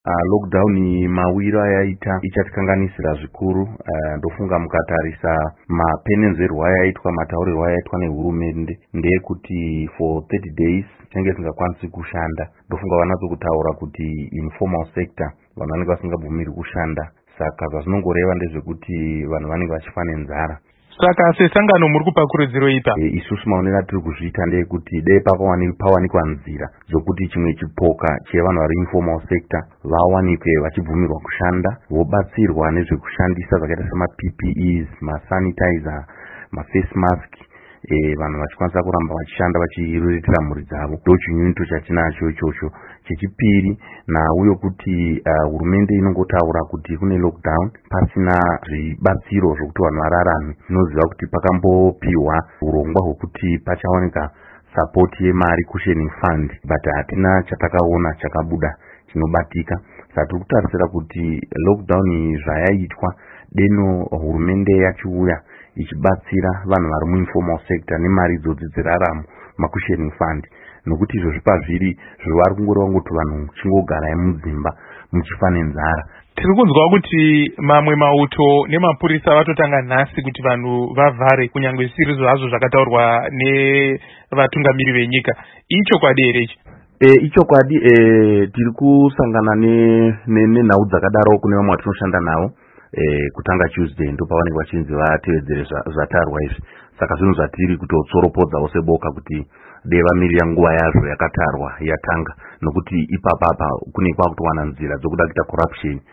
Lockdown mawiro ayaita ichatikanganisira zvikuru. Ndofunga mukatarisa mapenenzerwo ayaitwa, mataurirwo ayaitwa nehurumende ndeyekuti for 30 days tinenge tisingakwanisi kushanda. Ndofunga vanatsokutaura kuti informal sector vanhu vanenge vasingabvumiri kushanda, saka zvazvinongoreva ndezvekuti vanhu vanenge vachifa nenzara. Saka sesangano muri kupa kurudziro ipa? Isusu maonero atiri kuzviita ndeyekuti dai pawanikwa nzira dzokuti chimwe chipoka chevanhu vari informal sector vawanikwe vachibvumirwa kushanda, vobatsirwa nezvekushandisa zvakaita sema-PPEs, masanitizer, maface mask, vanhu vachikwanisa kuramba vachishanda vachiriritira mhuri dzavo. Ndo chinyunyuto chatinacho ichocho. Chechipiri nauyo kuti hurumende inongotaura kuti kune lockdown pasina zvibatsiro zvokuti vanhu vararame. Tinoziva kuti pakambopiwa urongwa hwekuti pachawanika support yemari cushioning fund, but hatina chatakaona chakabuda chinobatika. Saka tiri kutarisira kuti lockdown zvayaitwa deno hurumende yachiuya ichibatsira vanhu vari muinformal sector nemari idzodzi dzeraramo, macushioning fund, nokuti izvo zvipazviri zvivari kungoreva kuti vanhu chingogarai mudzimba muchifa nenzara. Tiri kunzwa kuti mamwe mauto nemapurisa vatotanga nhasi kuti vanhu vavhare, kunyange zvisiri zvazvo zvakataurwa nevatungamiri venyika. Ichokwadi here ichi? Ichokwadi. Tiri kusangana nenhau dzakadaro kune vamwe vatinoshanda navo. Kutanga Tuesday ndo pavanenge vachinzi vatevedzere zvatarwa izvi. Saka zvinhu zvatiri kutotsoropodzawo seboka kuti dei vamirira nguva yazvo yakatarwa yatanga, nokuti ipapapa kune kwakutowana nzira dzokuda kuita corruption.